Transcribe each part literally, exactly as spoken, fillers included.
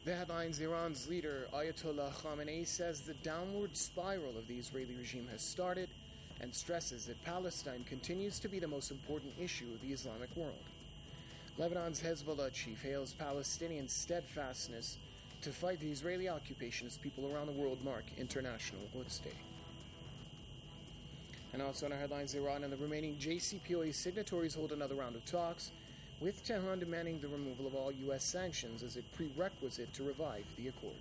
The headlines: Iran's leader Ayatollah Khamenei says the downward spiral of the Israeli regime has started and stresses that Palestine continues to be the most important issue of the Islamic world. Lebanon's Hezbollah chief hails Palestinian steadfastness to fight the Israeli occupation as people around the world mark International Quds Day. And also in our headlines, Iran and the remaining J C P O A signatories hold another round of talks, with Tehran demanding the removal of all U S sanctions as a prerequisite to revive the accord.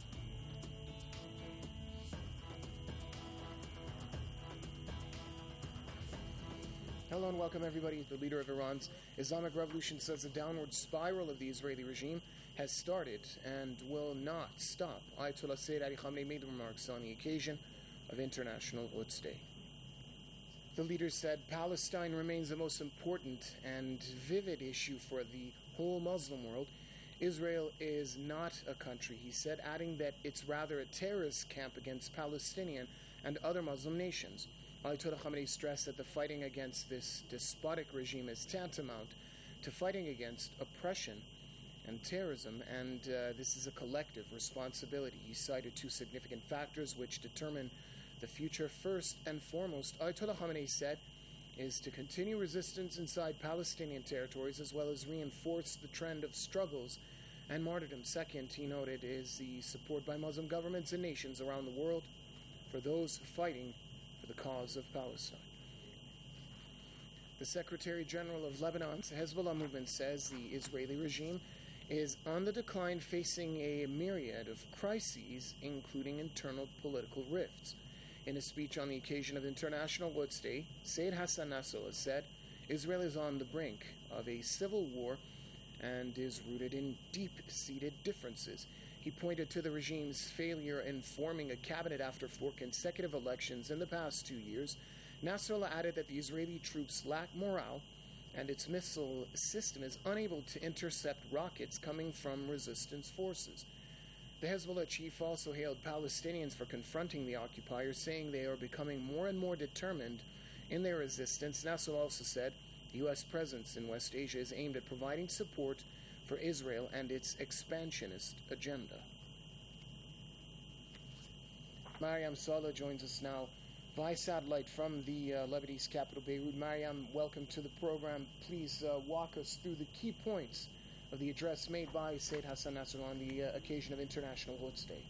Hello and welcome everybody. The leader of Iran's Islamic Revolution says the downward spiral of the Israeli regime has started and will not stop. Ayatollah Sayyid Ali Khamenei made the remarks on the occasion of International Quds Day. The leader said Palestine remains the most important and vivid issue for the whole Muslim world. Israel is not a country, he said, adding that it's rather a terrorist camp against Palestinian and other Muslim nations. Ayatollah Khamenei stressed that the fighting against this despotic regime is tantamount to fighting against oppression and terrorism, and uh, this is a collective responsibility. He cited two significant factors which determine the future. First and foremost, Ayatollah Khamenei said, is to continue resistance inside Palestinian territories as well as reinforce the trend of struggles and martyrdom. Second, he noted, is the support by Muslim governments and nations around the world for those fighting for the cause of Palestine. The Secretary General of Lebanon's Hezbollah movement says the Israeli regime is on the decline, facing a myriad of crises, including internal political rifts. In a speech on the occasion of International Quds Day, Sayyid Hassan Nasrallah said Israel is on the brink of a civil war and is rooted in deep-seated differences. He pointed to the regime's failure in forming a cabinet after four consecutive elections in the past two years. Nasrallah added that the Israeli troops lack morale and its missile system is unable to intercept rockets coming from resistance forces. The Hezbollah chief also hailed Palestinians for confronting the occupiers, saying they are becoming more and more determined in their resistance. Nasrallah also said the U S presence in West Asia is aimed at providing support for Israel and its expansionist agenda. Mariam Saleh joins us now via satellite from the uh, Lebanese capital, Beirut. Mariam, welcome to the program. Please uh, walk us through the key points of the address made by Sayyid Hassan Nasrallah on the uh, occasion of International Quds Day.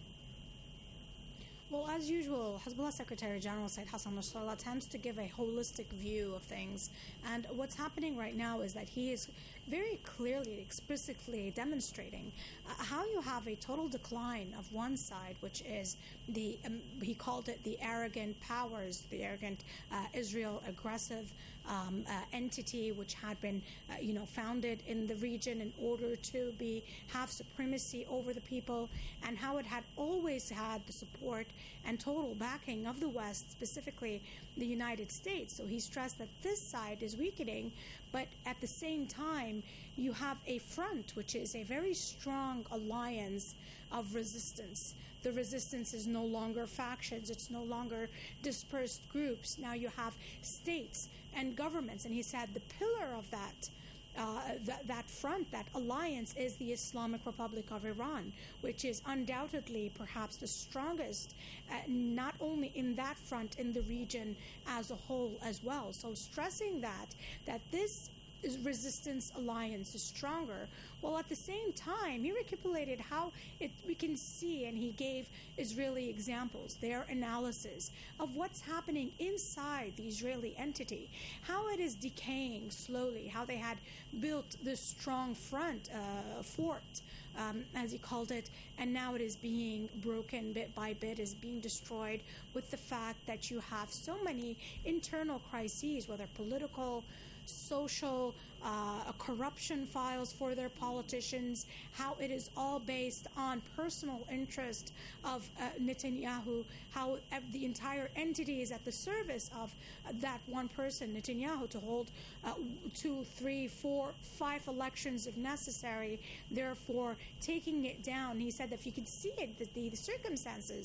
Well, as usual, Hezbollah Secretary General Sayyid Hassan Nasrallah tends to give a holistic view of things. And what's happening right now is that he is very clearly, explicitly demonstrating uh, how you have a total decline of one side, which is the, um, he called it the arrogant powers, the arrogant uh, Israel aggressive um, uh, entity, which had been, uh, you know, founded in the region in order to be have supremacy over the people, and how it had always had the support and total backing of the West, specifically the United States. So he stressed that this side is weakening, but at the same time, you have a front, which is a very strong alliance of resistance. The resistance is no longer factions, it's no longer dispersed groups. Now you have states and governments, and he said the pillar of that Uh, that, that front, that alliance, is the Islamic Republic of Iran, which is undoubtedly perhaps the strongest, uh, not only in that front, in the region as a whole as well. So stressing that, that this resistance alliance is stronger, while at the same time he recapitulated how it we can see, and he gave Israeli examples, their analysis of what's happening inside the Israeli entity, how it is decaying slowly, how they had built this strong front uh, fort, um, as he called it, and now it is being broken bit by bit, is being destroyed, with the fact that you have so many internal crises, whether political, social, uh, corruption files for their politicians, how it is all based on personal interest of uh, Netanyahu, how the entire entity is at the service of that one person, Netanyahu, to hold uh, two, three, four, five elections if necessary, therefore taking it down. He said that if you could see it, that the, the circumstances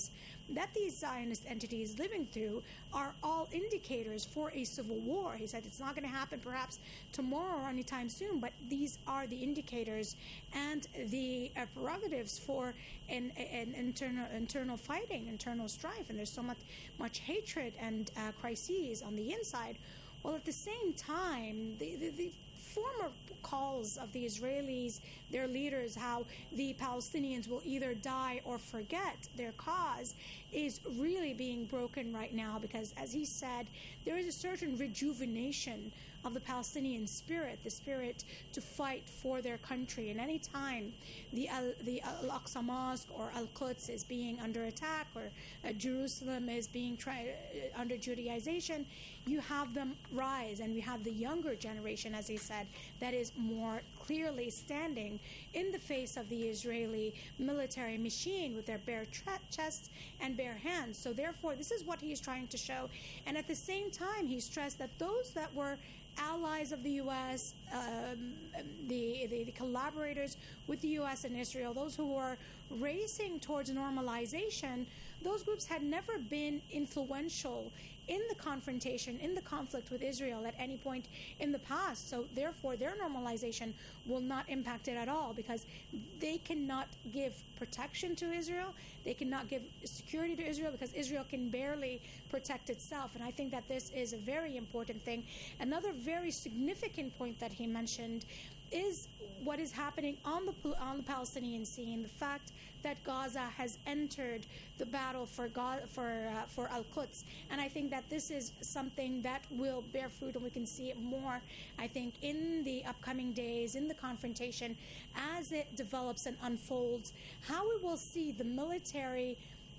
that these Zionist entities living through are all indicators for a civil war. He said it's not going to happen perhaps tomorrow or anytime soon, but these are the indicators and the uh, prerogatives for an, an internal internal fighting, internal strife, and there's so much much hatred and uh, crises on the inside. Well, at the same time, the, the, the former calls of the Israelis, their leaders, how the Palestinians will either die or forget their cause, is really being broken right now, because, as he said, there is a certain rejuvenation of the Palestinian spirit, the spirit to fight for their country. And any time the Al, the Al-Aqsa Mosque or Al-Quds is being under attack, or uh, Jerusalem is being tri- uh, under Judaization, you have them rise, and we have the younger generation, as he said, that is more clearly standing in the face of the Israeli military machine with their bare tra- chests and bare hands. So therefore, this is what he is trying to show. And at the same time, he stressed that those that were allies of the U S, um, the, the, the collaborators with the U S and Israel, those who were racing towards normalization, those groups had never been influential in the confrontation, in the conflict with Israel at any point in the past. So therefore, their normalization will not impact it at all, because they cannot give protection to Israel. They cannot give security to Israel, because Israel can barely protect itself. And I think that this is a very important thing. Another very significant point that he mentioned is what is happening on the on the Palestinian scene, the fact that Gaza has entered the battle for Gaza, for uh, for Al-Quds, and I think that this is something that will bear fruit, and we can see it more, I think, in the upcoming days, in the confrontation, as it develops and unfolds, how we will see the military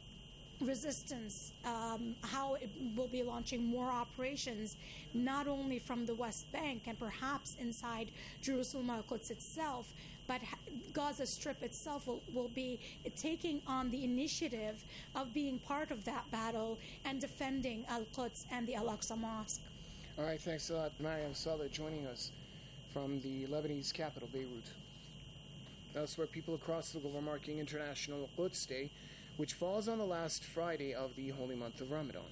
resistance, um, how it will be launching more operations, not only from the West Bank and perhaps inside Jerusalem, Al-Quds itself, but Gaza Strip itself will, will be taking on the initiative of being part of that battle and defending Al-Quds and the Al-Aqsa Mosque. All right, thanks a lot, Mariam Saleh, joining us from the Lebanese capital, Beirut. Elsewhere, people across the globe are marking International Quds Day, which falls on the last Friday of the holy month of Ramadan.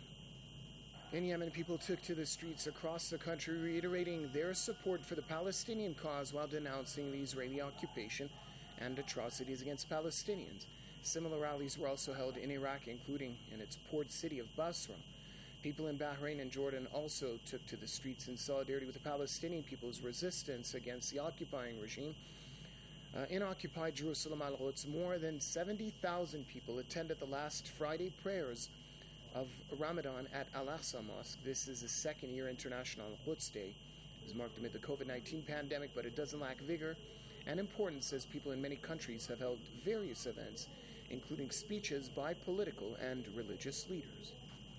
In Yemen, people took to the streets across the country, reiterating their support for the Palestinian cause while denouncing the Israeli occupation and atrocities against Palestinians. Similar rallies were also held in Iraq, including in its port city of Basra. People in Bahrain and Jordan also took to the streets in solidarity with the Palestinian people's resistance against the occupying regime. Uh, in occupied Jerusalem, Al-Quds, more than seventy thousand people attended the last Friday prayers of Ramadan at Al-Aqsa Mosque. This is the second year International Al-Quds Day. It was marked amid the covid nineteen pandemic, but it doesn't lack vigor and importance, as people in many countries have held various events, including speeches by political and religious leaders.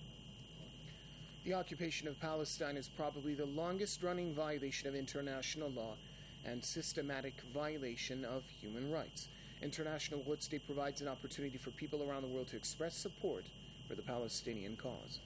The occupation of Palestine is probably the longest-running violation of international law and systematic violation of human rights. International Quds Day provides an opportunity for people around the world to express support for the Palestinian cause.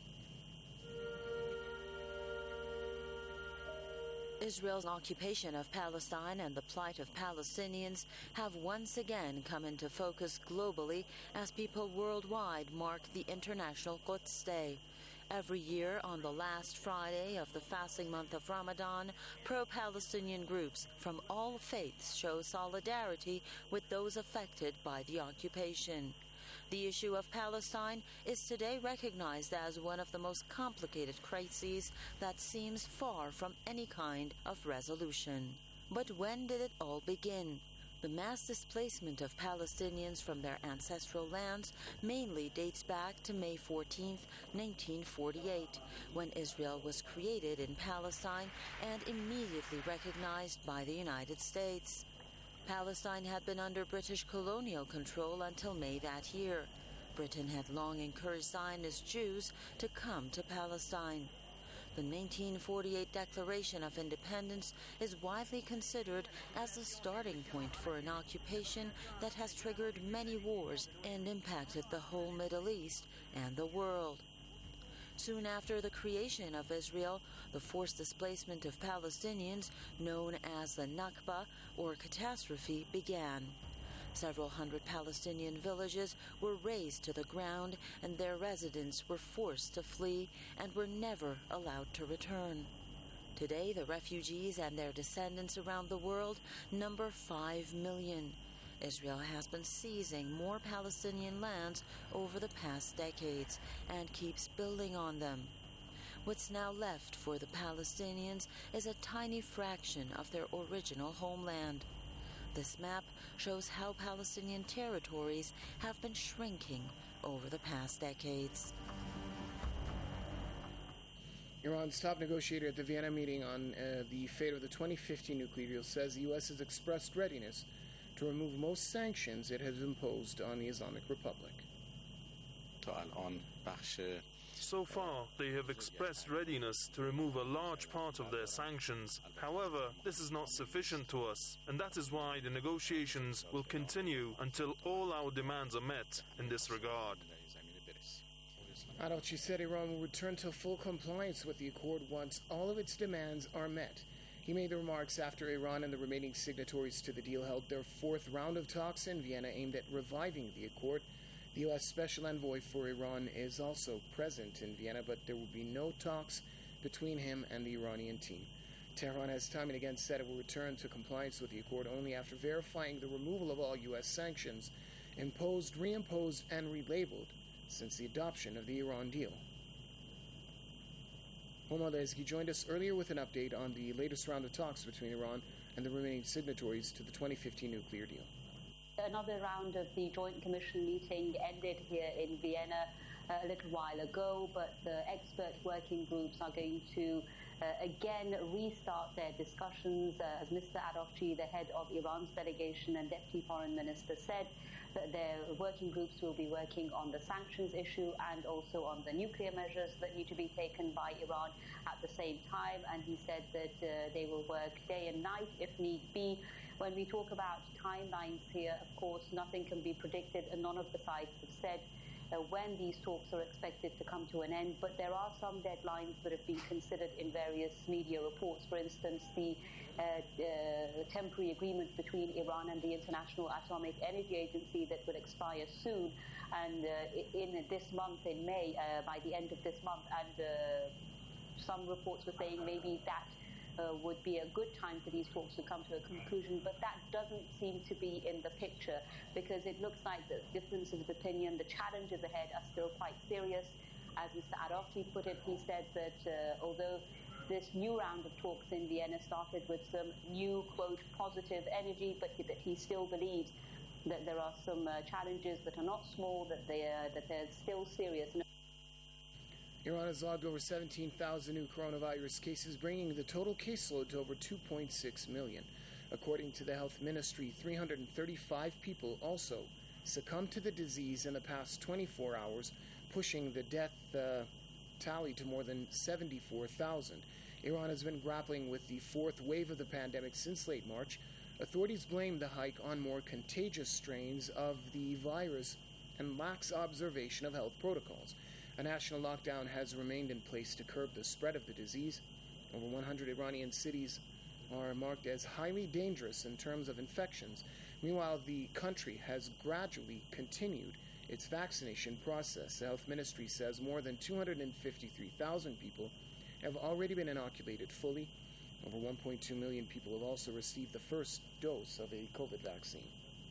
Israel's occupation of Palestine and the plight of Palestinians have once again come into focus globally as people worldwide mark the International Quds Day. Every year, on the last Friday of the fasting month of Ramadan, pro-Palestinian groups from all faiths show solidarity with those affected by the occupation. The issue of Palestine is today recognized as one of the most complicated crises that seems far from any kind of resolution. But when did it all begin? The mass displacement of Palestinians from their ancestral lands mainly dates back to May fourteenth, nineteen forty-eight, when Israel was created in Palestine and immediately recognized by the United States. Palestine had been under British colonial control until May that year. Britain had long encouraged Zionist Jews to come to Palestine. The nineteen forty-eight Declaration of Independence is widely considered as the starting point for an occupation that has triggered many wars and impacted the whole Middle East and the world. Soon after the creation of Israel, the forced displacement of Palestinians, known as the Nakba, or catastrophe, began. Several hundred Palestinian villages were razed to the ground, and their residents were forced to flee and were never allowed to return. Today, the refugees and their descendants around the world number five million. Israel has been seizing more Palestinian lands over the past decades and keeps building on them. What's now left for the Palestinians is a tiny fraction of their original homeland. This map shows how Palestinian territories have been shrinking over the past decades. Iran's top negotiator at the Vienna meeting on uh, the fate of the twenty fifteen nuclear deal says the U S has expressed readiness to remove most sanctions it has imposed on the Islamic Republic. So far, they have expressed readiness to remove a large part of their sanctions. However, this is not sufficient to us, and that is why the negotiations will continue until all our demands are met in this regard. Araghchi said Iran will return to full compliance with the accord once all of its demands are met. He made the remarks after Iran and the remaining signatories to the deal held their fourth round of talks in Vienna aimed at reviving the accord. The U S Special Envoy for Iran is also present in Vienna, but there will be no talks between him and the Iranian team. Tehran has time and again said it will return to compliance with the accord only after verifying the removal of all U S sanctions imposed, reimposed, and relabeled since the adoption of the Iran deal. Homo Lesgi joined us earlier with an update on the latest round of talks between Iran and the remaining signatories to the twenty fifteen nuclear deal. Another round of the Joint Commission meeting ended here in Vienna uh, a little while ago, but the expert working groups are going to uh, again restart their discussions. Uh, as Mister Araghchi, the head of Iran's delegation and Deputy Foreign Minister, said that their working groups will be working on the sanctions issue and also on the nuclear measures that need to be taken by Iran at the same time. And he said that uh, they will work day and night if need be. When we talk about timelines here, of course, nothing can be predicted, and none of the sides have said uh, when these talks are expected to come to an end. But there are some deadlines that have been considered in various media reports. For instance, the uh, uh, temporary agreement between Iran and the International Atomic Energy Agency that will expire soon, and uh, in this month, in May, uh, by the end of this month, and uh, some reports were saying maybe that Uh, would be a good time for these talks to come to a conclusion, but that doesn't seem to be in the picture, because it looks like the differences of opinion, the challenges ahead are still quite serious. As Mister Araghchi put it, he said that uh, although this new round of talks in Vienna started with some new, quote, positive energy, but that he still believes that there are some uh, challenges that are not small, that, they are, that they're still serious. Iran has logged over seventeen thousand new coronavirus cases, bringing the total caseload to over two point six million. According to the health ministry, three hundred thirty-five people also succumbed to the disease in the past twenty-four hours, pushing the death uh, tally to more than seventy-four thousand. Iran has been grappling with the fourth wave of the pandemic since late March. Authorities blame the hike on more contagious strains of the virus and lax observation of health protocols. A national lockdown has remained in place to curb the spread of the disease. Over one hundred Iranian cities are marked as highly dangerous in terms of infections. Meanwhile, the country has gradually continued its vaccination process. The health ministry says more than two hundred fifty-three thousand people have already been inoculated fully. Over one point two million people have also received the first dose of a COVID vaccine.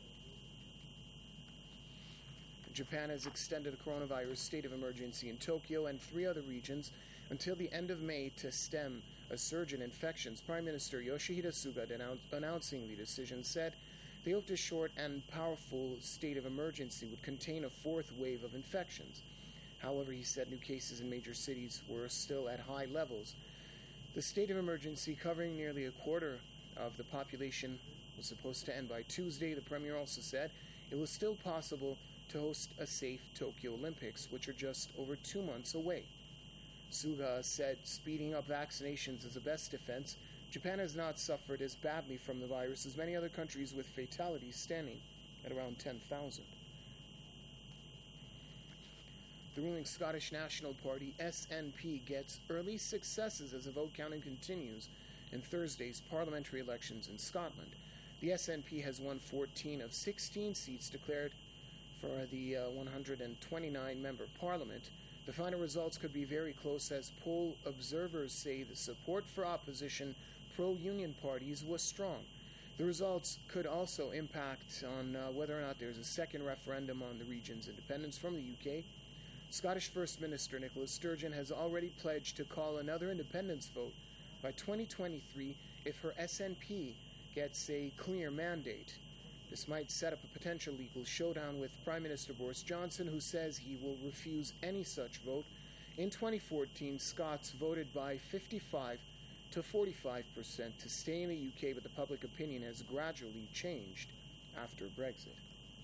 Japan has extended a coronavirus state of emergency in Tokyo and three other regions until the end of May to stem a surge in infections. Prime Minister Yoshihide Suga, annou- announcing the decision, said they hoped a short and powerful state of emergency would contain a fourth wave of infections. However, he said new cases in major cities were still at high levels. The state of emergency, covering nearly a quarter of the population, was supposed to end by Tuesday. The premier also said it was still possible to host a safe Tokyo Olympics, which are just over two months away. Suga said speeding up vaccinations is the best defense. Japan has not suffered as badly from the virus as many other countries, with fatalities standing at around ten thousand. The ruling Scottish National Party, S N P, gets early successes as the vote counting continues in Thursday's parliamentary elections in Scotland. The S N P has won fourteen of sixteen seats declared for the uh, one hundred twenty-nine member parliament. The final results could be very close, as poll observers say the support for opposition pro-union parties was strong. The results could also impact on uh, whether or not there's a second referendum on the region's independence from the U K. Scottish First Minister Nicola Sturgeon has already pledged to call another independence vote by twenty twenty-three if her S N P gets a clear mandate. This might set up a potential legal showdown with Prime Minister Boris Johnson, who says he will refuse any such vote. In twenty fourteen, Scots voted by fifty-five to forty-five percent to stay in the U K, but the public opinion has gradually changed after Brexit.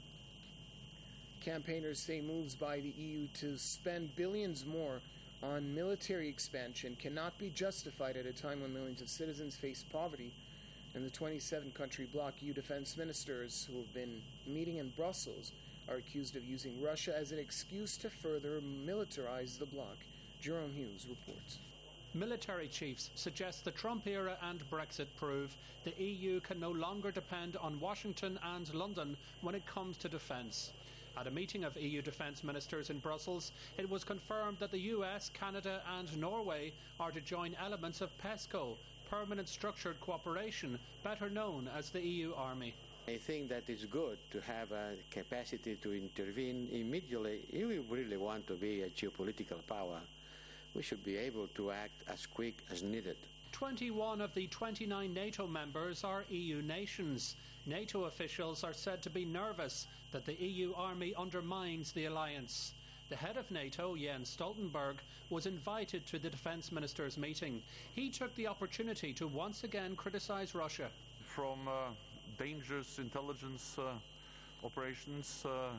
Campaigners say moves by the E U to spend billions more on military expansion cannot be justified at a time when millions of citizens face poverty. And the twenty-seven country bloc E U defense ministers who have been meeting in Brussels are accused of using Russia as an excuse to further militarize the bloc. Jerome Hughes reports. Military chiefs suggest the Trump era and Brexit prove the E U can no longer depend on Washington and London when it comes to defence. At a meeting of E U defence ministers in Brussels, it was confirmed that the U S, Canada and Norway are to join elements of PESCO, Permanent Structured Cooperation, better known as the E U Army. I think that it's good to have a capacity to intervene immediately. If we really want to be a geopolitical power, we should be able to act as quick as needed. twenty-one of the twenty-nine NATO members are E U nations. NATO officials are said to be nervous that the E U army undermines the alliance. The head of NATO, Jens Stoltenberg, was invited to the defence ministers' meeting. He took the opportunity to once again criticise Russia. From uh, dangerous intelligence uh, operations uh,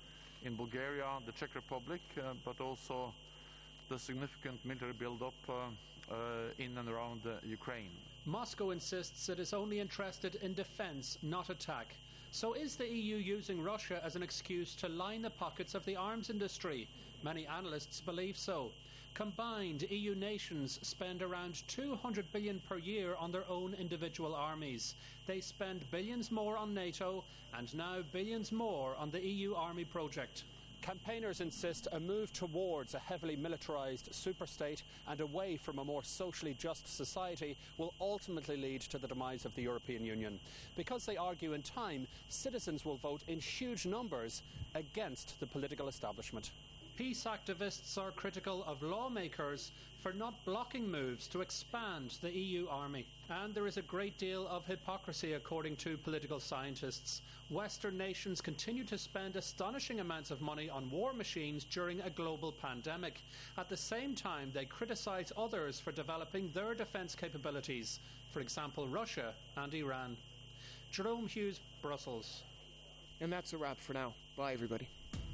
in Bulgaria, the Czech Republic, uh, but also the significant military build-up uh, uh, in and around uh, Ukraine. Moscow insists it is only interested in defence, not attack. So is the E U using Russia as an excuse to line the pockets of the arms industry? Many analysts believe so. Combined, E U nations spend around two hundred billion dollars per year on their own individual armies. They spend billions more on NATO and now billions more on the E U army project. Campaigners insist a move towards a heavily militarised superstate and away from a more socially just society will ultimately lead to the demise of the European Union. Because they argue in time, citizens will vote in huge numbers against the political establishment. Peace activists are critical of lawmakers for not blocking moves to expand the E U army. And there is a great deal of hypocrisy, according to political scientists. Western nations continue to spend astonishing amounts of money on war machines during a global pandemic. At the same time, they criticise others for developing their defence capabilities, for example, Russia and Iran. Jerome Hughes, Brussels. And that's a wrap for now. Bye, everybody.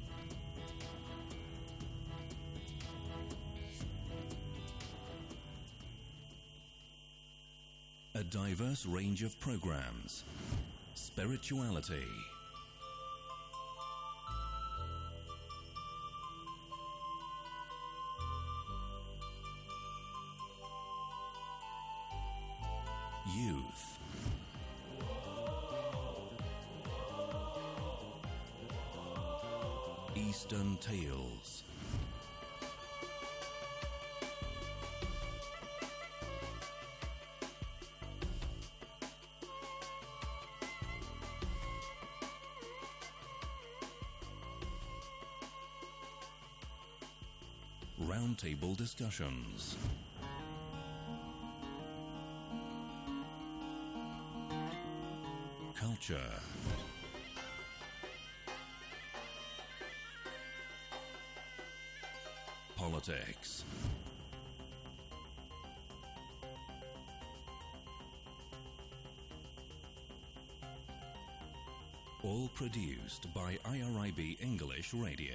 A diverse range of programs. Spirituality. Youth. Eastern Tales. Roundtable discussions. Culture. Politics. All produced by I R I B English Radio.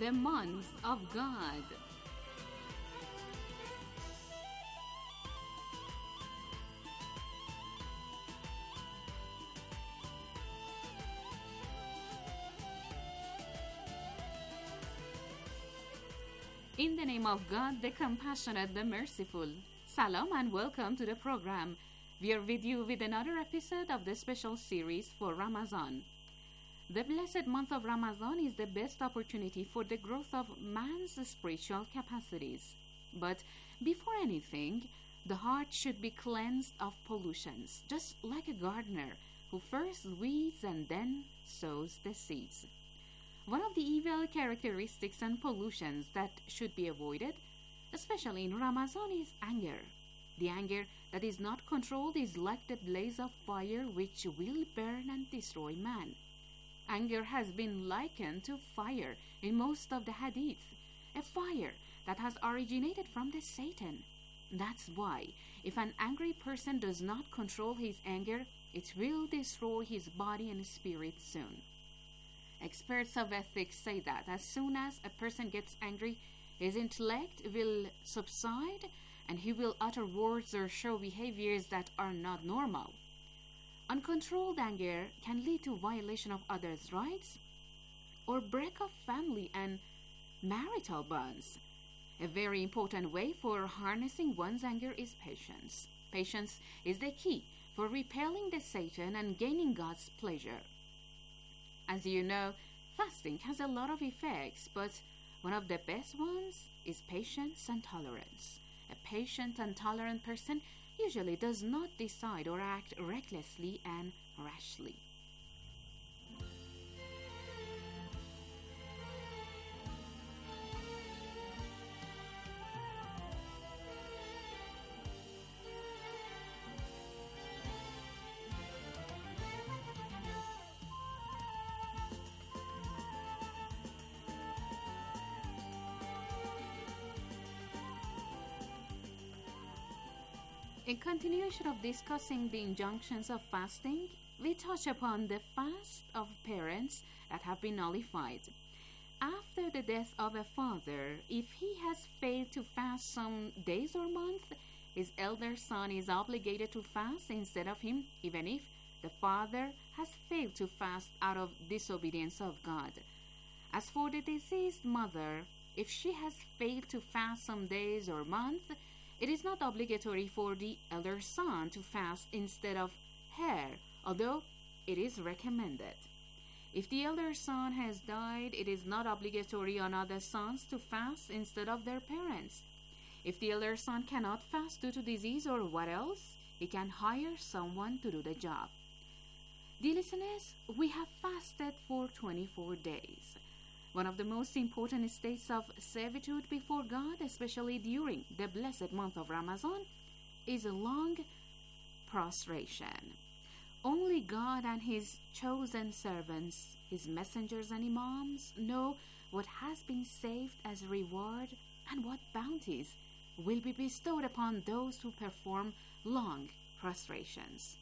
the month of God. In the name of God, the compassionate, the merciful. Salam and welcome to the program. We are with you with another episode of the special series for Ramadan. The blessed month of Ramadan is the best opportunity for the growth of man's spiritual capacities. But before anything, the heart should be cleansed of pollutions, just like a gardener who first weeds and then sows the seeds. One of the evil characteristics and pollutions that should be avoided, especially in Ramadan, is anger. The anger that is not controlled is like the blaze of fire which will burn and destroy man. Anger has been likened to fire in most of the hadith, a fire that has originated from the Satan. That's why, if an angry person does not control his anger, it will destroy his body and spirit soon. Experts of ethics say that as soon as a person gets angry, his intellect will subside and he will utter words or show behaviors that are not normal. Uncontrolled anger can lead to violation of others' rights or break up family and marital bonds. A very important way for harnessing one's anger is patience. Patience is the key for repelling the Satan and gaining God's pleasure. As you know, fasting has a lot of effects, but one of the best ones is patience and tolerance. A patient and tolerant person usually does not decide or act recklessly and rashly. In continuation of discussing the injunctions of fasting, we touch upon the fast of parents that have been nullified. After the death of a father, if he has failed to fast some days or months, his elder son is obligated to fast instead of him, even if the father has failed to fast out of disobedience of God. As for the deceased mother, if she has failed to fast some days or months, it is not obligatory for the elder son to fast instead of her, although it is recommended. If the elder son has died, it is not obligatory on other sons to fast instead of their parents. If the elder son cannot fast due to disease or what else, he can hire someone to do the job. Dear listeners, we have fasted for twenty-four days. One of the most important states of servitude before God, especially during the blessed month of Ramadan, is a long prostration. Only God and His chosen servants, His messengers and imams, know what has been saved as reward and what bounties will be bestowed upon those who perform long prostrations.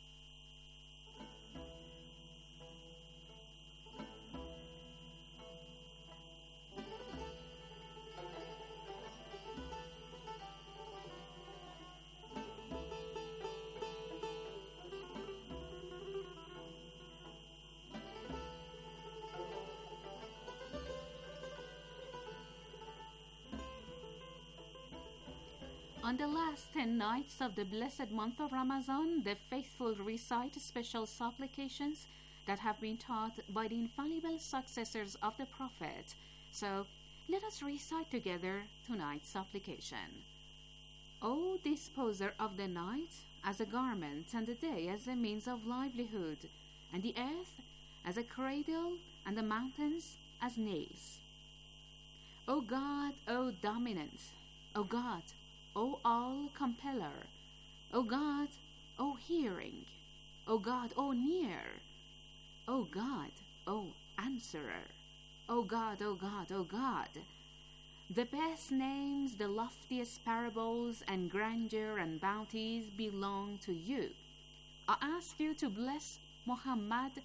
On the last ten nights of the blessed month of Ramadan, the faithful recite special supplications that have been taught by the infallible successors of the Prophet. So, let us recite together tonight's supplication. O disposer of the night as a garment and the day as a means of livelihood, and the earth as a cradle and the mountains as nails. O God, O dominant, O God, O all-compeller, O God, O hearing, O God, O near, O God, O answerer, O God, O God, O God. The best names, the loftiest parables, and grandeur and bounties belong to you. I ask you to bless Muhammad,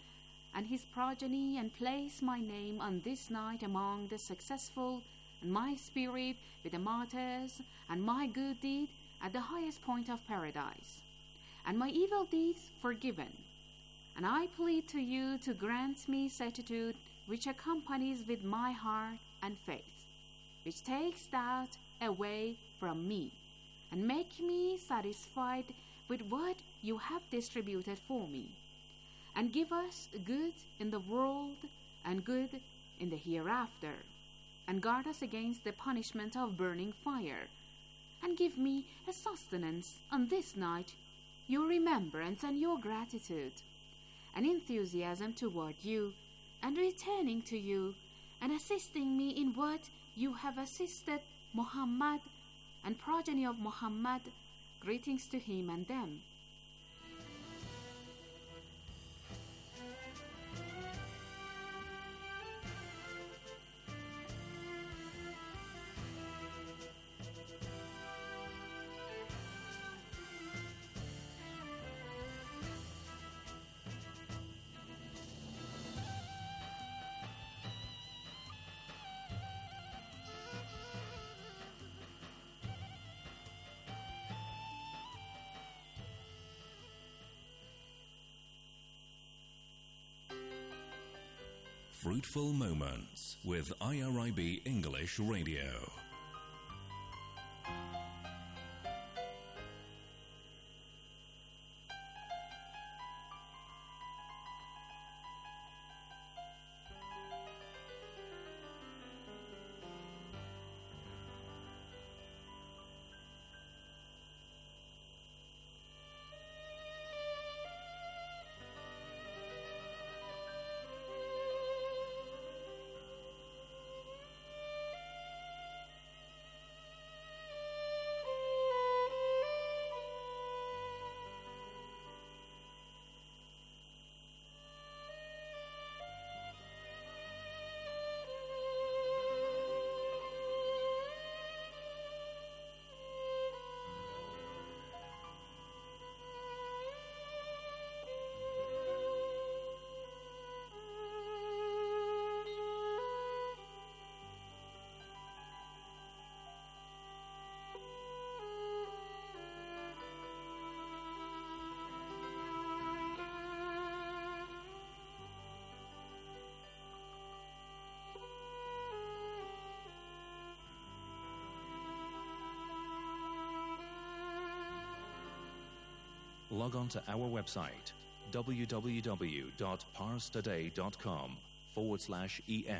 and his progeny, and place my name on this night among the successful, and my spirit with the martyrs, and my good deed at the highest point of paradise, and my evil deeds forgiven. And I plead to you to grant me certitude which accompanies with my heart and faith, which takes doubt away from me, and make me satisfied with what you have distributed for me, and give us good in the world and good in the hereafter, and guard us against the punishment of burning fire, and give me a sustenance on this night, your remembrance and your gratitude, an enthusiasm toward you, and returning to you, and assisting me in what you have assisted Muhammad and progeny of Muhammad. Greetings to him and them. Fruitful Moments with I R I B English Radio. Log on to our website, www.parstoday.com forward slash en.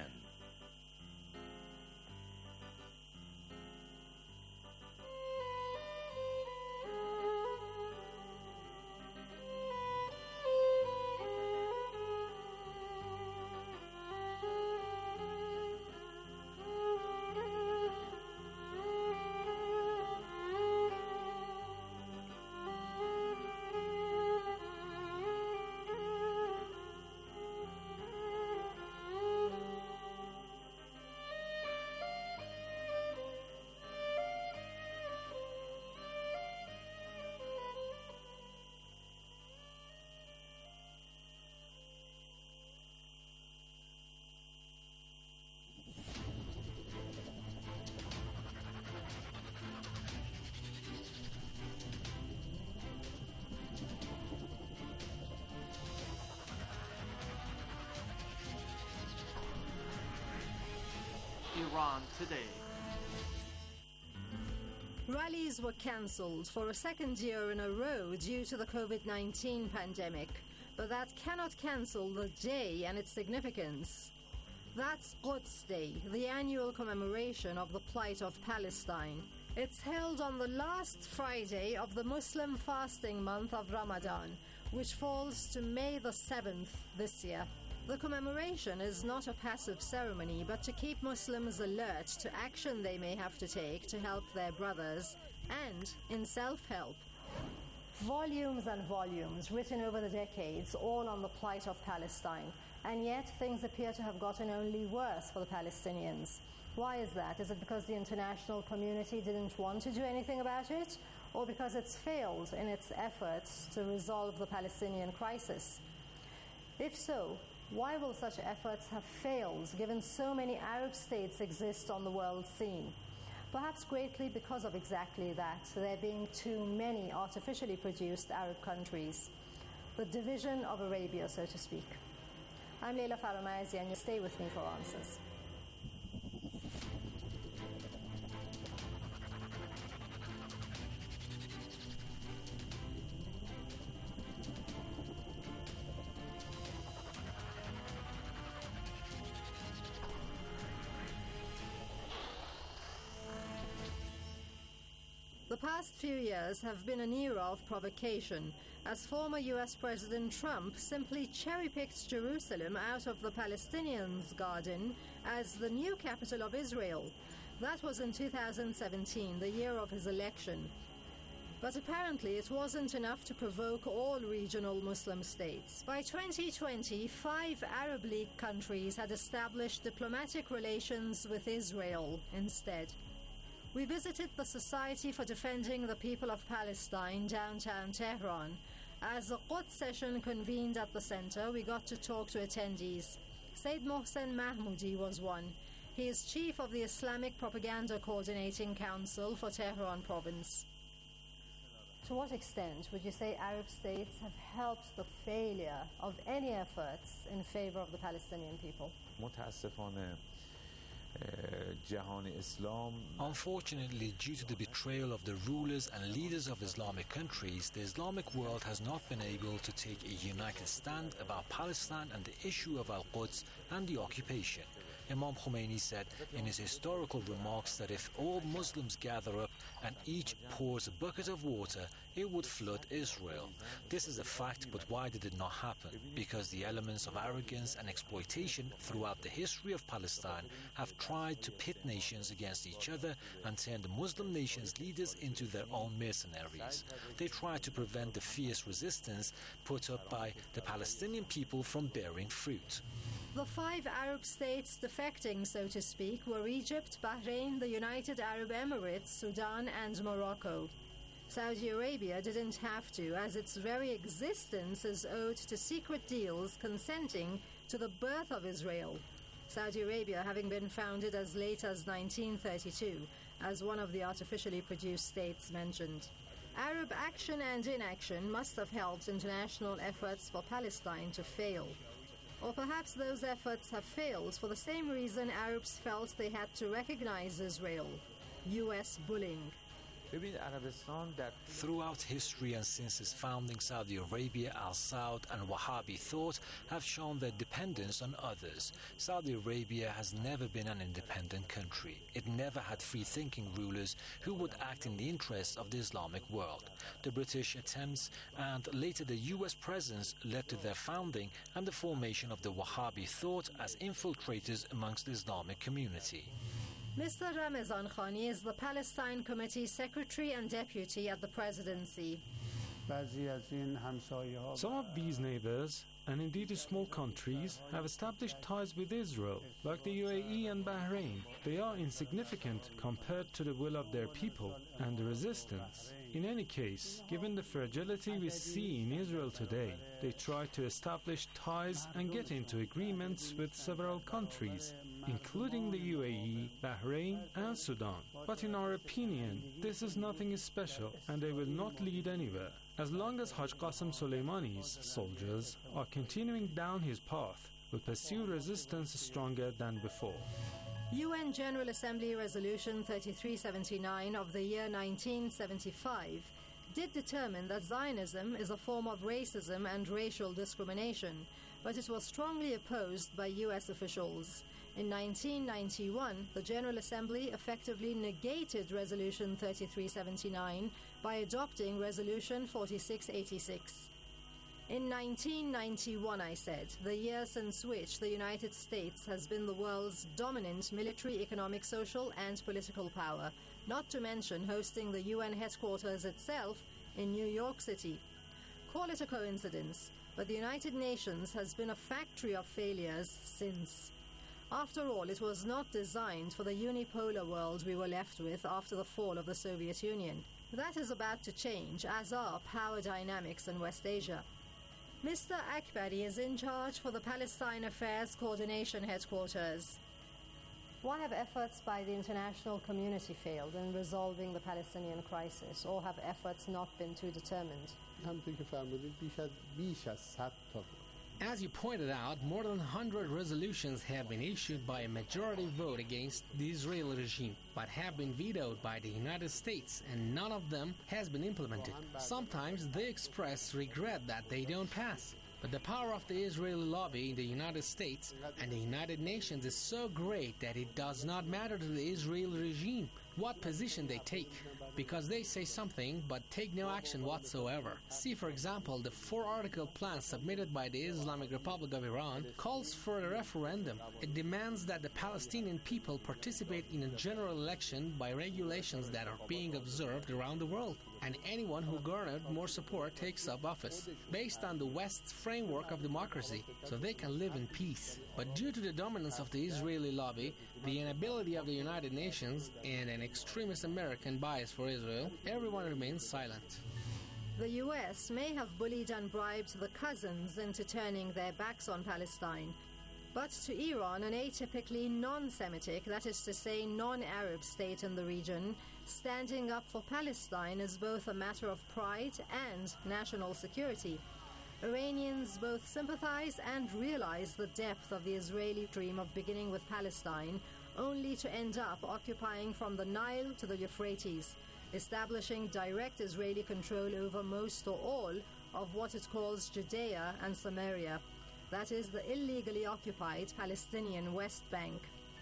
Iran Today. Rallies were cancelled for a second year in a row due to the COVID nineteen pandemic, but that cannot cancel the day and its significance. That's Quds Day, the annual commemoration of the plight of Palestine. It's held on the last Friday of the Muslim fasting month of Ramadan, which falls to May the seventh this year. The commemoration is not a passive ceremony, but to keep Muslims alert to action they may have to take to help their brothers and in self-help. Volumes and volumes written over the decades, all on the plight of Palestine, and yet things appear to have gotten only worse for the Palestinians. Why is that? Is it because the international community didn't want to do anything about it, or because it's failed in its efforts to resolve the Palestinian crisis? If so, Why will such efforts have failed, given so many Arab states exist on the world scene? Perhaps greatly because of exactly that, there being too many artificially produced Arab countries. The division of Arabia, so to speak. I'm Leila Faramazi, and you stay with me for answers. The past few years have been an era of provocation, as former U S President Trump simply cherry-picked Jerusalem out of the Palestinians' garden as the new capital of Israel. That was in two thousand seventeen, the year of his election. But apparently it wasn't enough to provoke all regional Muslim states. By twenty twenty, five Arab League countries had established diplomatic relations with Israel instead. We visited the Society for Defending the People of Palestine, downtown Tehran. As the Quds session convened at the center, we got to talk to attendees. Said Mohsen Mahmoudi was one. He is chief of the Islamic Propaganda Coordinating Council for Tehran province. To what extent would you say Arab states have helped the failure of any efforts in favor of the Palestinian people? Unfortunately, due to the betrayal of the rulers and leaders of Islamic countries, the Islamic world has not been able to take a united stand about Palestine and the issue of Al-Quds and the occupation. Imam Khomeini said in his historical remarks that if all Muslims gather up and each pours a bucket of water, it would flood Israel. This is a fact, but why did it not happen? Because the elements of arrogance and exploitation throughout the history of Palestine have tried to pit nations against each other and turn the Muslim nations' leaders into their own mercenaries. They tried to prevent the fierce resistance put up by the Palestinian people from bearing fruit. The five Arab states defecting, so to speak, were Egypt, Bahrain, the United Arab Emirates, Sudan, and Morocco. Saudi Arabia didn't have to, as its very existence is owed to secret deals consenting to the birth of Israel. Saudi Arabia having been founded as late as nineteen thirty-two, as one of the artificially produced states mentioned. Arab action and inaction must have helped international efforts for Palestine to fail. Or perhaps those efforts have failed for the same reason Arabs felt they had to recognize Israel: U S bullying. Throughout history and since its founding, Saudi Arabia, Al-Saud and Wahhabi thought have shown their dependence on others. Saudi Arabia has never been an independent country. It never had free-thinking rulers who would act in the interests of the Islamic world. The British attempts and later the U S presence led to their founding and the formation of the Wahhabi thought as infiltrators amongst the Islamic community. Mister Ramazan Khani is the Palestine Committee Secretary and Deputy at the Presidency. Some of these neighbors, and indeed small countries, have established ties with Israel, like the U A E and Bahrain. They are insignificant compared to the will of their people and the resistance. In any case, given the fragility we see in Israel today, they try to establish ties and get into agreements with several countries, including the U A E, Bahrain and Sudan. But in our opinion, this is nothing special and they will not lead anywhere. As long as Haj Qasem Soleimani's soldiers are continuing down his path, will pursue resistance stronger than before. U N General Assembly Resolution thirty-three seventy-nine of the year nineteen seventy-five did determine that Zionism is a form of racism and racial discrimination, but it was strongly opposed by U S officials. In nineteen ninety-one, the General Assembly effectively negated Resolution thirty-three seventy-nine by adopting Resolution forty-six eighty-six. In nineteen ninety-one, I said, the year since which the United States has been the world's dominant military, economic, social, and political power, not to mention hosting the U N headquarters itself in New York City. Call it a coincidence, but the United Nations has been a factory of failures since. After all, it was not designed for the unipolar world we were left with after the fall of the Soviet Union. That is about to change, as are power dynamics in West Asia. Mister Akbari is in charge for the Palestine Affairs Coordination Headquarters. Why have efforts by the international community failed in resolving the Palestinian crisis, or have efforts not been too determined? As you pointed out, more than one hundred resolutions have been issued by a majority vote against the Israeli regime, but have been vetoed by the United States, and none of them has been implemented. Sometimes they express regret that they don't pass. But the power of the Israeli lobby in the United States and the United Nations is so great that it does not matter to the Israeli regime what position they take, because they say something but take no action whatsoever. See, for example, the four-article plan submitted by the Islamic Republic of Iran calls for a referendum. It demands that the Palestinian people participate in a general election by regulations that are being observed around the world, and anyone who garnered more support takes up office, based on the West's framework of democracy, so they can live in peace. But due to the dominance of the Israeli lobby, the inability of the United Nations, and an extremist American bias for Israel, everyone remains silent. The U S may have bullied and bribed the cousins into turning their backs on Palestine. But to Iran, an atypically non-Semitic, that is to say non-Arab state in the region, standing up for Palestine is both a matter of pride and national security. Iranians both sympathize and realize the depth of the Israeli dream of beginning with Palestine, only to end up occupying from the Nile to the Euphrates, establishing direct Israeli control over most or all of what it calls Judea and Samaria, that is, the illegally occupied Palestinian West Bank.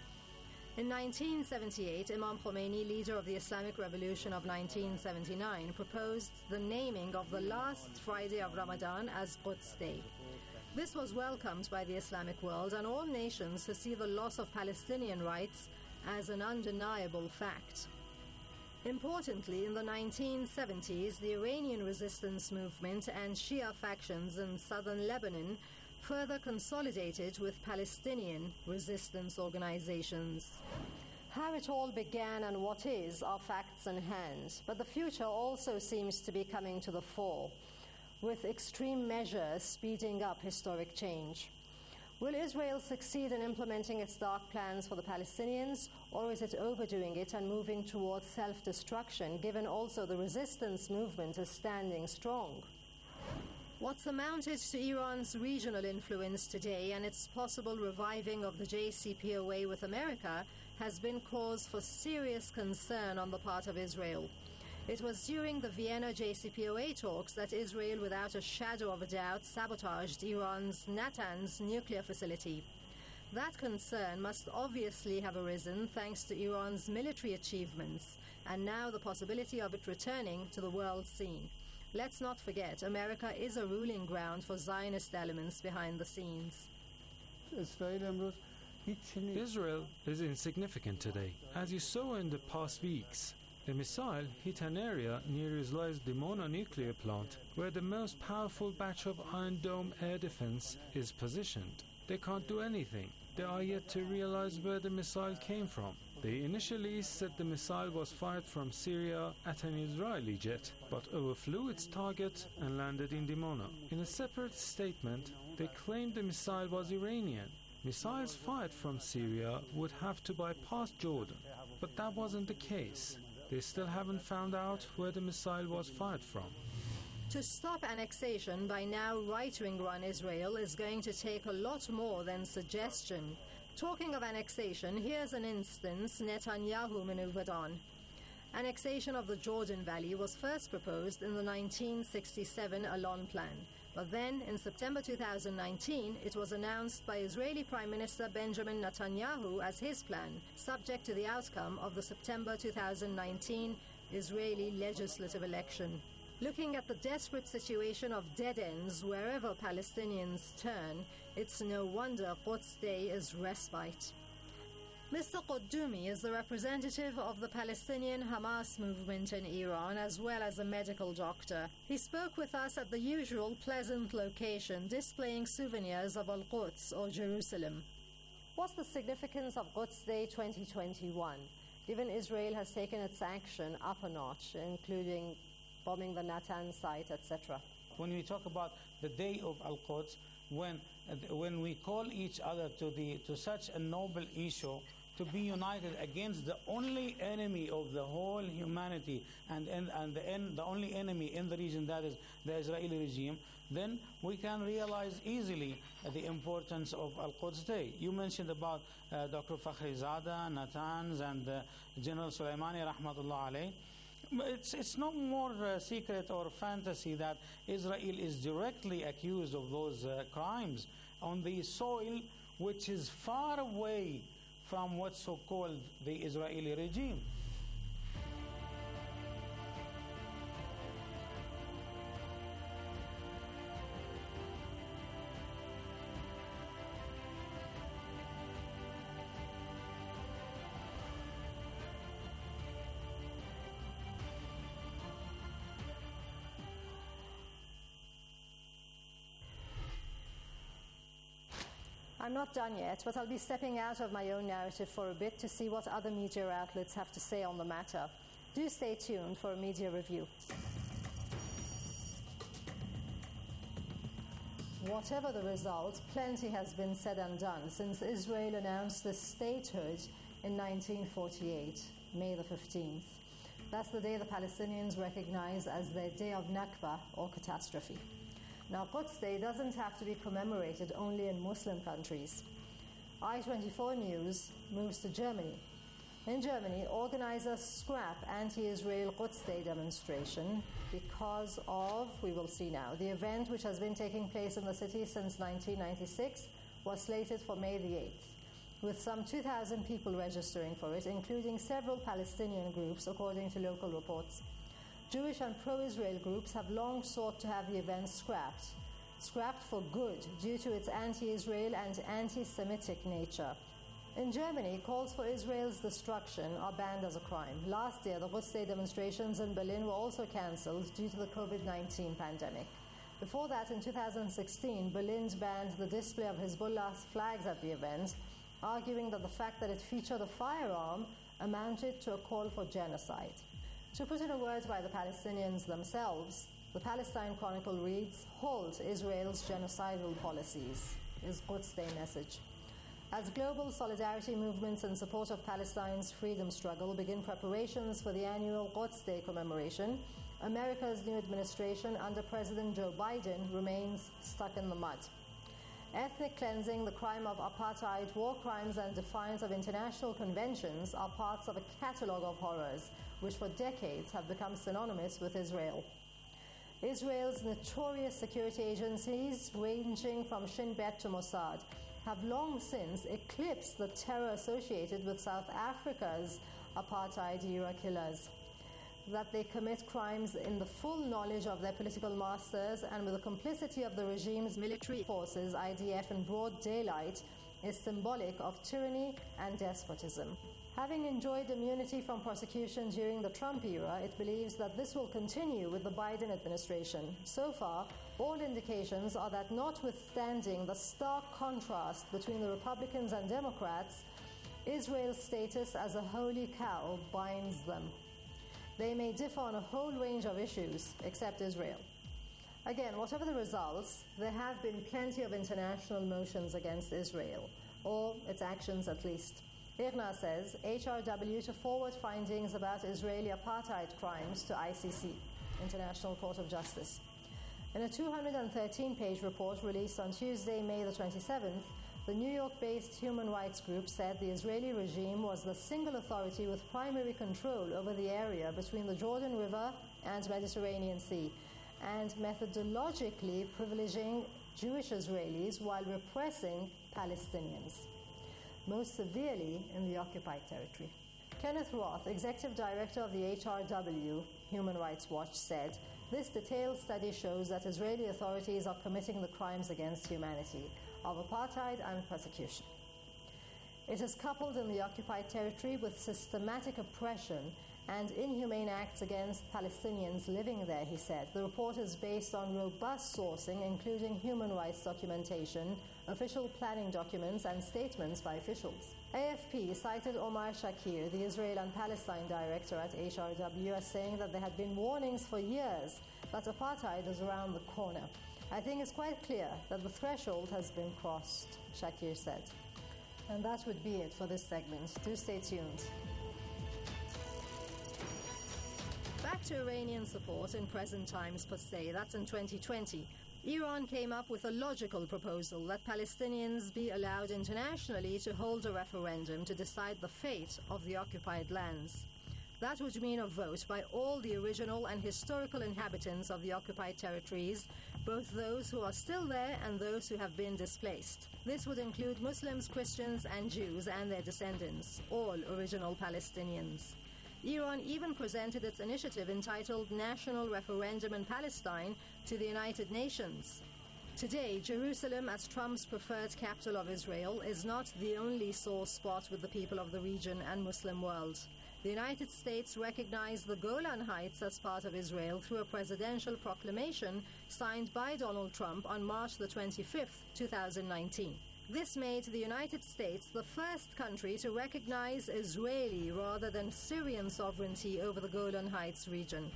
In nineteen seventy-eight, Imam Khomeini, leader of the Islamic Revolution of nineteen seventy-nine, proposed the naming of the last Friday of Ramadan as Quds Day. This was welcomed by the Islamic world and all nations who see the loss of Palestinian rights as an undeniable fact. Importantly, in the nineteen seventies, the Iranian resistance movement and Shia factions in southern Lebanon further consolidated with Palestinian resistance organizations. How it all began and what is are facts in hand, but the future also seems to be coming to the fore, with extreme measures speeding up historic change. Will Israel succeed in implementing its dark plans for the Palestinians, or is it overdoing it and moving towards self-destruction, given also the resistance movement is standing strong? What's amounted to Iran's regional influence today and its possible reviving of the J C P O A with America has been cause for serious concern on the part of Israel. It was during the Vienna J C P O A talks that Israel, without a shadow of a doubt, sabotaged Iran's Natanz nuclear facility. That concern must obviously have arisen thanks to Iran's military achievements, and now the possibility of it returning to the world scene. Let's not forget, America is a ruling ground for Zionist elements behind the scenes. Israel is insignificant today, as you saw in the past weeks. A missile hit an area near Israel's Dimona nuclear plant, where the most powerful batch of Iron Dome air defense is positioned. They can't do anything. They are yet to realize where the missile came from. They initially said the missile was fired from Syria at an Israeli jet, but overflew its target and landed in Dimona. In a separate statement, they claimed the missile was Iranian. Missiles fired from Syria would have to bypass Jordan, but that wasn't the case. They still haven't found out where the missile was fired from. To stop annexation by now right-wing-run Israel is going to take a lot more than suggestion. Talking of annexation, here's an instance Netanyahu maneuvered on. Annexation of the Jordan Valley was first proposed in the nineteen sixty-seven Alon Plan, but then in September two thousand nineteen it was announced by Israeli Prime Minister Benjamin Netanyahu as his plan, subject to the outcome of the September two thousand nineteen Israeli legislative election. Looking at the desperate situation of dead ends wherever Palestinians turn, it's no wonder Quds Day is respite. Mister Qudumi is the representative of the Palestinian Hamas movement in Iran, as well as a medical doctor. He spoke with us at the usual pleasant location, displaying souvenirs of Al-Quds, or Jerusalem. What's the significance of Quds Day twenty twenty-one, given Israel has taken its action up a notch, including bombing the Natanz site, et cetera? when we talk about the day of Al-Quds, when, uh, when we call each other to, the, to such a noble issue, to be united against the only enemy of the whole humanity and, and, and the, en, the only enemy in the region, that is the Israeli regime, then we can realize easily uh, the importance of Al-Quds Day. You mentioned about uh, Doctor Fakhrizadeh, Natanz, and uh, General Soleimani, rahmatullah alayh. It's, it's no more uh, secret or fantasy that Israel is directly accused of those uh, crimes on the soil which is far away from what's so-called the Israeli regime. I'm not done yet, but I'll be stepping out of my own narrative for a bit to see what other media outlets have to say on the matter. Do stay tuned for a media review. Whatever the result, plenty has been said and done since Israel announced its statehood in nineteen forty-eight, May the fifteenth. That's the day the Palestinians recognize as their day of Nakba, or catastrophe. Now, Quds Day doesn't have to be commemorated only in Muslim countries. I twenty-four News moves to Germany. In Germany, organizers scrap anti-Israel Quds Day demonstration because of, we will see now, the event which has been taking place in the city since nineteen ninety-six was slated for May the eighth, with some two thousand people registering for it, including several Palestinian groups, according to local reports. Jewish and pro-Israel groups have long sought to have the event scrapped, scrapped for good due to its anti-Israel and anti-Semitic nature. In Germany, calls for Israel's destruction are banned as a crime. Last year, the Quds Day demonstrations in Berlin were also cancelled due to the COVID nineteen pandemic. Before that, in two thousand sixteen, Berlin banned the display of Hezbollah's flags at the event, arguing that the fact that it featured a firearm amounted to a call for genocide. To put in a word by the Palestinians themselves, the Palestine Chronicle reads, "Halt Israel's genocidal policies," is Quds Day message. As global solidarity movements in support of Palestine's freedom struggle begin preparations for the annual Quds Day commemoration, America's new administration under President Joe Biden remains stuck in the mud. Ethnic cleansing, the crime of apartheid, war crimes, and defiance of international conventions are parts of a catalogue of horrors which for decades have become synonymous with Israel. Israel's notorious security agencies, ranging from Shin Bet to Mossad, have long since eclipsed the terror associated with South Africa's apartheid-era killers. That they commit crimes in the full knowledge of their political masters and with the complicity of the regime's military forces, I D F, in broad daylight is symbolic of tyranny and despotism. Having enjoyed immunity from prosecution during the Trump era, it believes that this will continue with the Biden administration. So far, all indications are that notwithstanding the stark contrast between the Republicans and Democrats, Israel's status as a holy cow binds them. They may differ on a whole range of issues, except Israel. Again, whatever the results, there have been plenty of international motions against Israel, or its actions at least. IRNA says H R W to forward findings about Israeli apartheid crimes to I C C, International Court of Justice. In a two hundred thirteen page report released on Tuesday, May the twenty-seventh, the New York-based human rights group said the Israeli regime was the single authority with primary control over the area between the Jordan River and Mediterranean Sea, and methodologically privileging Jewish Israelis while repressing Palestinians, most severely in the occupied territory. Kenneth Roth, executive director of the H R W, Human Rights Watch, said, "This detailed study shows that Israeli authorities are committing the crimes against humanity of apartheid and persecution. It is coupled in the occupied territory with systematic oppression and inhumane acts against Palestinians living there," he said. The report is based on robust sourcing, including human rights documentation, official planning documents, and statements by officials. A F P cited Omar Shakir, the Israel and Palestine director at H R W, as saying that there had been warnings for years that apartheid is around the corner. I think it's quite clear that the threshold has been crossed, Shakir said. And that would be it for this segment. Do stay tuned. Back to Iranian support in present times per se, that's in twenty twenty. Iran came up with a logical proposal that Palestinians be allowed internationally to hold a referendum to decide the fate of the occupied lands. That would mean a vote by all the original and historical inhabitants of the occupied territories, both those who are still there and those who have been displaced. This would include Muslims, Christians, and Jews and their descendants, all original Palestinians. Iran even presented its initiative entitled National Referendum in Palestine to the United Nations. Today, Jerusalem, as Trump's preferred capital of Israel, is not the only sore spot with the people of the region and Muslim world. The United States recognized the Golan Heights as part of Israel through a presidential proclamation signed by Donald Trump on March the twenty-fifth, two thousand nineteen. This made the United States the first country to recognize Israeli rather than Syrian sovereignty over the Golan Heights region.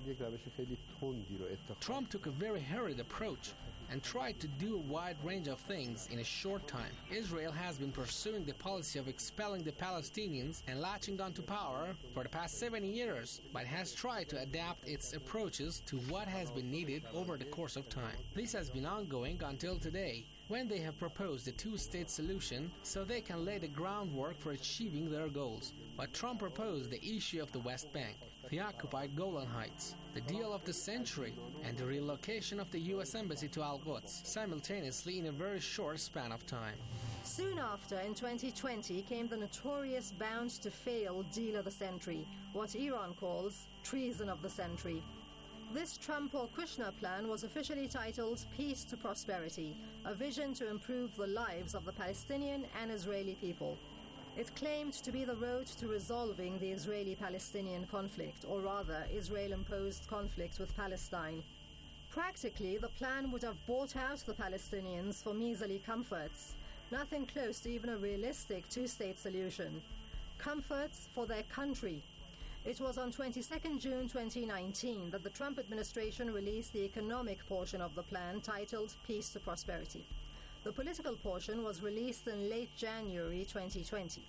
Trump took a very hurried approach and tried to do a wide range of things in a short time. Israel has been pursuing the policy of expelling the Palestinians and latching onto power for the past seventy years, but has tried to adapt its approaches to what has been needed over the course of time. This has been ongoing until today, when they have proposed a two-state solution so they can lay the groundwork for achieving their goals. But Trump proposed the issue of the West Bank, the occupied Golan Heights, the deal of the century, and the relocation of the U S Embassy to Al-Quds, simultaneously in a very short span of time. Soon after, in twenty twenty, came the notorious bound-to-fail deal of the century, what Iran calls treason of the century. This Trump or Kushner plan was officially titled Peace to Prosperity, a vision to improve the lives of the Palestinian and Israeli people. It claimed to be the road to resolving the Israeli-Palestinian conflict, or rather, Israel-imposed conflict with Palestine. Practically, the plan would have bought out the Palestinians for measly comforts, nothing close to even a realistic two-state solution. Comforts for their country. It was on the twenty-second of June twenty nineteen that the Trump administration released the economic portion of the plan titled Peace to Prosperity. The political portion was released in late January twenty twenty.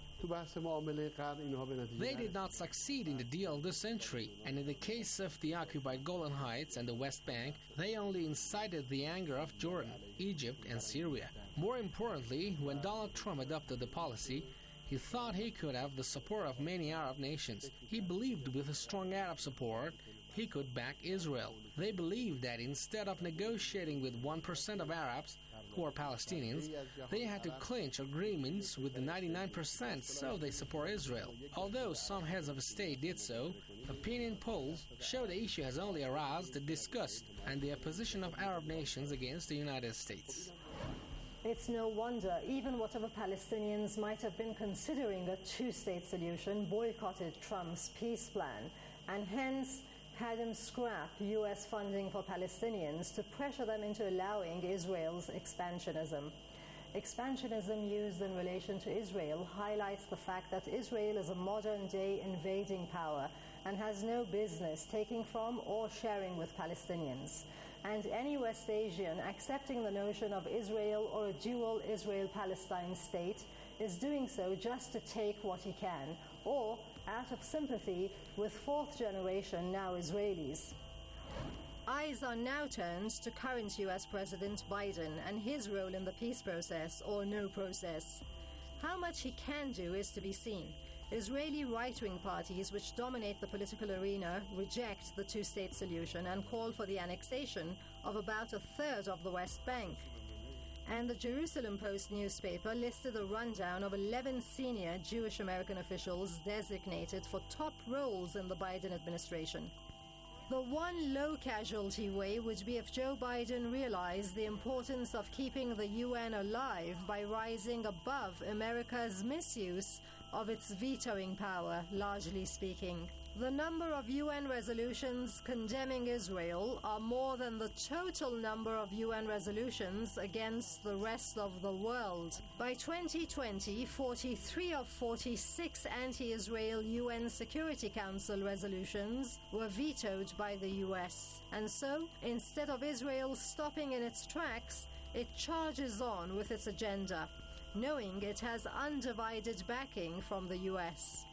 They did not succeed in the deal of the century, and in the case of the occupied Golan Heights and the West Bank, they only incited the anger of Jordan, Egypt, and Syria. More importantly, when Donald Trump adopted the policy, he thought he could have the support of many Arab nations. He believed with a strong Arab support, he could back Israel. They believed that instead of negotiating with one percent of Arabs, who are Palestinians, they had to clinch agreements with the ninety-nine percent, so they support Israel. Although some heads of state did so, opinion polls show the issue has only aroused disgust and the opposition of Arab nations against the United States. It's no wonder even whatever Palestinians might have been considering a two-state solution boycotted Trump's peace plan, and hence had him scrap U S funding for Palestinians to pressure them into allowing Israel's expansionism. Expansionism used in relation to Israel highlights the fact that Israel is a modern-day invading power and has no business taking from or sharing with Palestinians. And any West Asian accepting the notion of Israel or a dual Israel-Palestine state is doing so just to take what he can, or out of sympathy with fourth-generation now Israelis. Eyes are now turned to current U S President Biden and his role in the peace process or no process. How much he can do is to be seen. Israeli right-wing parties which dominate the political arena reject the two-state solution and call for the annexation of about a third of the West Bank. And the Jerusalem Post newspaper listed a rundown of eleven senior Jewish American officials designated for top roles in the Biden administration. The one low-casualty way would be if Joe Biden realized the importance of keeping the U N alive by rising above America's misuse of its vetoing power, largely speaking. The number of U N resolutions condemning Israel are more than the total number of U N resolutions against the rest of the world. By twenty twenty, forty-three of forty-six anti-Israel U N Security Council resolutions were vetoed by the U S. And so, instead of Israel stopping in its tracks, it charges on with its agenda, knowing it has undivided backing from the U S.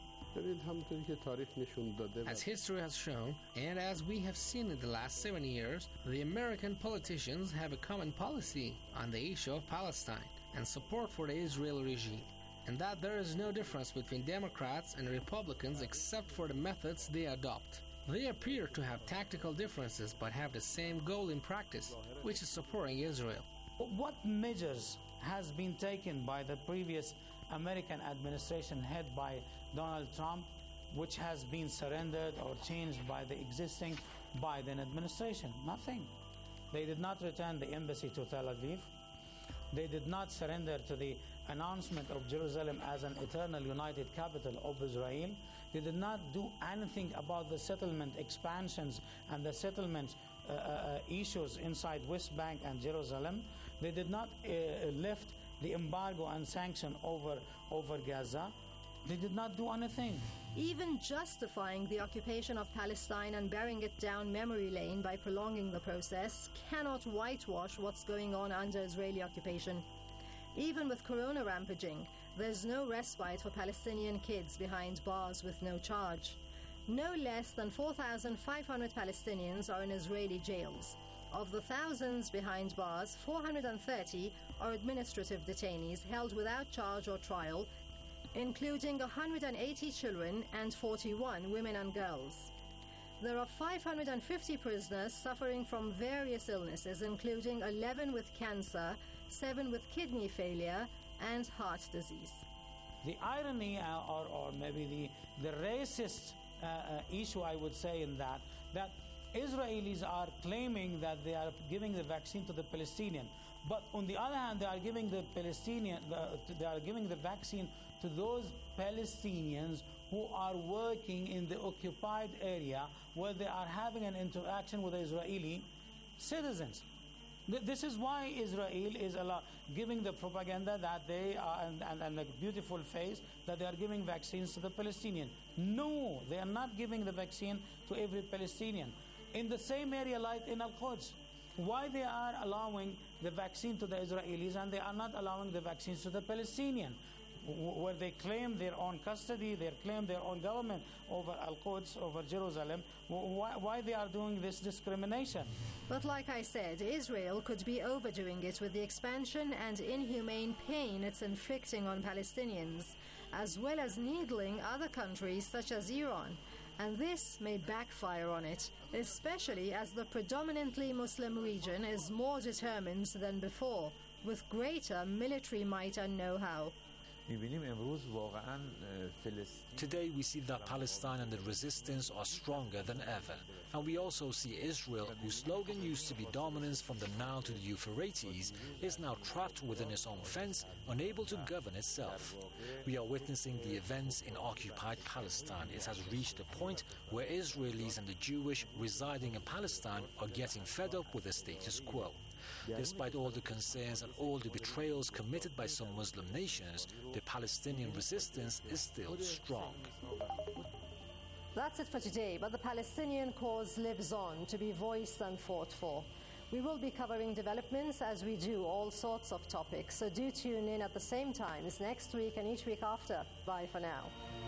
As history has shown, and as we have seen in the last seven years, the American politicians have a common policy on the issue of Palestine and support for the Israeli regime, and that there is no difference between Democrats and Republicans except for the methods they adopt. They appear to have tactical differences but have the same goal in practice, which is supporting Israel. What measures has been taken by the previous American administration head by Donald Trump, which has been surrendered or changed by the existing Biden administration? Nothing. They did not return the embassy to Tel Aviv. They did not surrender to the announcement of Jerusalem as an eternal united capital of Israel. They did not do anything about the settlement expansions and the settlement uh, uh, issues inside West Bank and Jerusalem. They did not uh, lift the embargo and sanction over, over Gaza. They did not do anything. Even justifying the occupation of Palestine and bearing it down memory lane by prolonging the process cannot whitewash what's going on under Israeli occupation. Even with corona rampaging, there's no respite for Palestinian kids behind bars with no charge. No less than four thousand five hundred Palestinians are in Israeli jails. Of the thousands behind bars, four hundred thirty are administrative detainees held without charge or trial, including one hundred eighty children and forty-one women and girls. There are five hundred fifty prisoners suffering from various illnesses, including eleven with cancer, seven with kidney failure, and heart disease. The irony, uh, or, or maybe the, the racist uh, uh, issue, I would say, in that, that Israelis are claiming that they are giving the vaccine to the Palestinian, but on the other hand, they are giving the Palestinian, the, they are giving the vaccine to those Palestinians who are working in the occupied area where they are having an interaction with Israeli citizens. This is why Israel is giving the propaganda that they are, and, and, and a beautiful face, that they are giving vaccines to the Palestinian. No, they are not giving the vaccine to every Palestinian. In the same area like in Al-Quds, why they are allowing the vaccine to the Israelis and they are not allowing the vaccines to the Palestinian, where they claim their own custody, they claim their own government over Al-Quds, over Jerusalem. Why, why they are doing this discrimination? But like I said, Israel could be overdoing it with the expansion and inhumane pain it's inflicting on Palestinians, as well as needling other countries such as Iran. And this may backfire on it, especially as the predominantly Muslim region is more determined than before, with greater military might and know-how. Today we see that Palestine and the resistance are stronger than ever. And we also see Israel, whose slogan used to be dominance from the Nile to the Euphrates, is now trapped within its own fence, unable to govern itself. We are witnessing the events in occupied Palestine. It has reached a point where Israelis and the Jewish residing in Palestine are getting fed up with the status quo. Despite all the concerns and all the betrayals committed by some Muslim nations, the Palestinian resistance is still strong. That's it for today, but the Palestinian cause lives on to be voiced and fought for. We will be covering developments as we do all sorts of topics, so do tune in at the same times next week and each week after. Bye for now.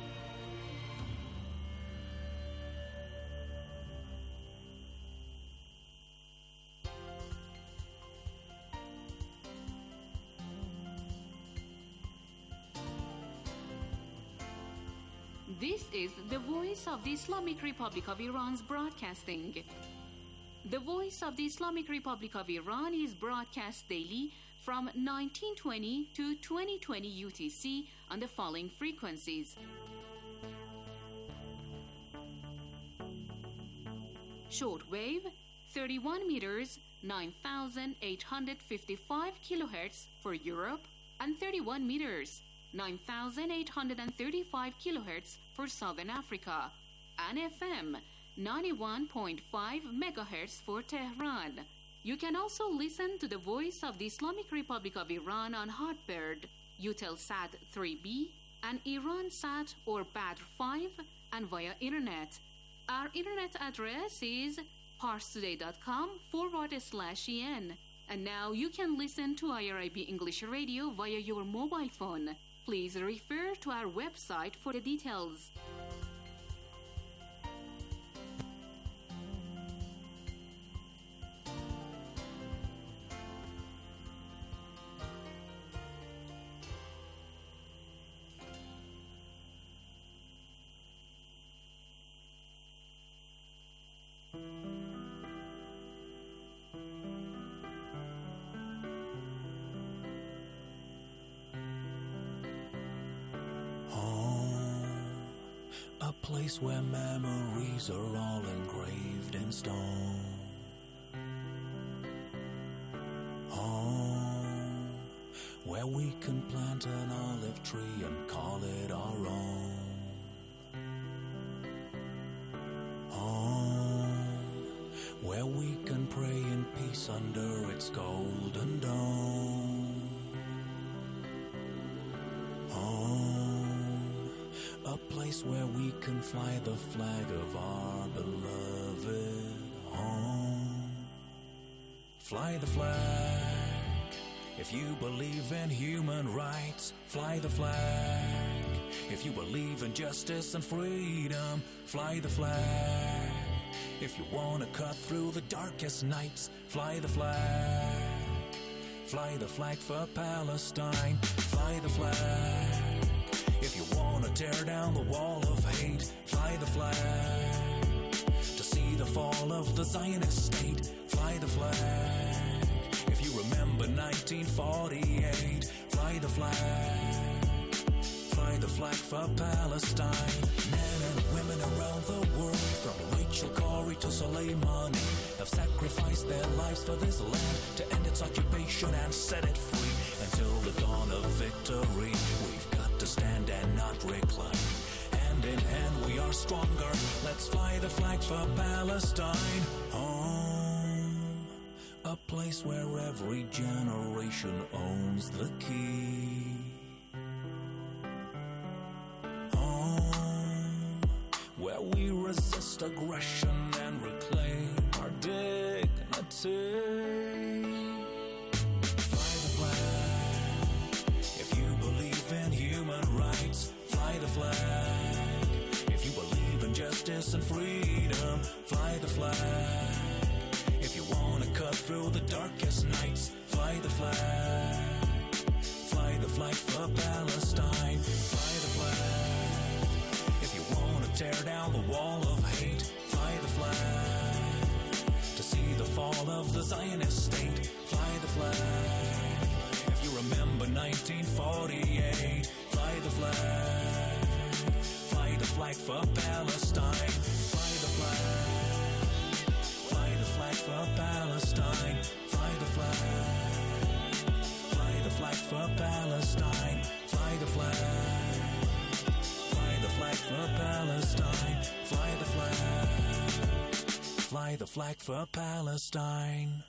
This is the Voice of the Islamic Republic of Iran's broadcasting. The Voice of the Islamic Republic of Iran is broadcast daily from nineteen twenty to twenty twenty U T C on the following frequencies. Shortwave, thirty-one meters, nine thousand eight hundred fifty-five kilohertz for Europe, and thirty-one meters, nine thousand eight hundred thirty-five kilohertz for Southern Africa. and F M ninety-one point five megahertz for Tehran. You can also listen to the Voice of the Islamic Republic of Iran on Hotbird, Eutelsat three B, and IranSat or Badr five, and via internet. Our internet address is parstoday.com forward slash en. And now you can listen to I R I B English Radio via your mobile phone. Please refer to our website for the details. A place where memories are all engraved in stone. Home, where we can plant an olive tree and call it our own. Home, where we can pray in peace under its golden dome. Home, a place where we can fly the flag of our beloved home. Fly the flag if you believe in human rights. Fly the flag if you believe in justice and freedom. Fly the flag if you want to cut through the darkest nights. Fly the flag. Fly the flag for Palestine. Fly the flag if you want to tear down the wall of hate. Fly the flag to see the fall of the Zionist state. Fly the flag if you remember nineteen forty-eight. Fly the flag. Fly the flag for Palestine. Men and women around the world, from Rachel Corrie to Soleimani, have sacrificed their lives for this land to end its occupation and set it free. Until the dawn of victory, we've got to stand and not recline. Hand in hand we are stronger. Let's fly the flag for Palestine. Home, a place where every generation owns the key. Home, where we resist aggression and reclaim our dignity. Fly the flag if you believe in human rights. Fly the flag if you believe in justice and freedom. Fly the flag if you want to cut through the darkest nights. Fly the flag. Fly the flag for Palestine. Fly the flag if you want to tear down the wall of hate. Fly the flag to see the fall of the Zionist state. Fly the flag if you remember nineteen forty-eight. Fly the flag. Fly the flag for Palestine. Fly the flag. Fly the flag for Palestine. Fly the flag. Fly the flag for Palestine. Fly the flag. Fly the flag for Palestine. Fly the flag. Fly the flag for Palestine.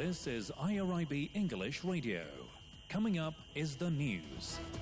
This is I R I B English Radio. Coming up is the news.